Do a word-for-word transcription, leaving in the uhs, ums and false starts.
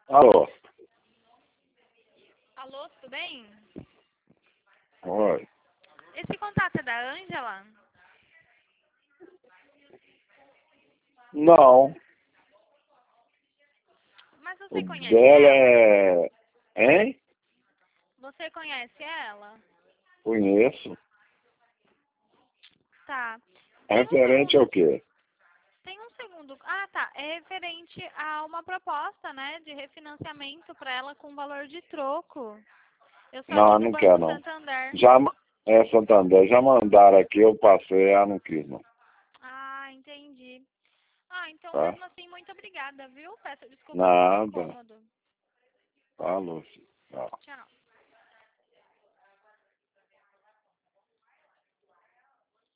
Alô? Alô, tudo bem? Oi. Esse contato é da Ângela? Não. Mas você O conhece dela ela? é... Hein? Você conhece ela? Conheço. Tá. Tem um Referente ao segundo. quê? Tem um segundo. Ah, tá. É referente a uma proposta, né, de refinanciamento para ela com valor de troco. Eu sou aqui Não, do não quer Banco não. Santander. Já... É, Santander, já mandaram aqui, eu passei, ela não quis não. Ah, entendi. Ah, então Tá? mesmo assim, muito obrigada, viu? Peço desculpa pelo Nada. incômodo. Falou, filho. Tchau. Tchau.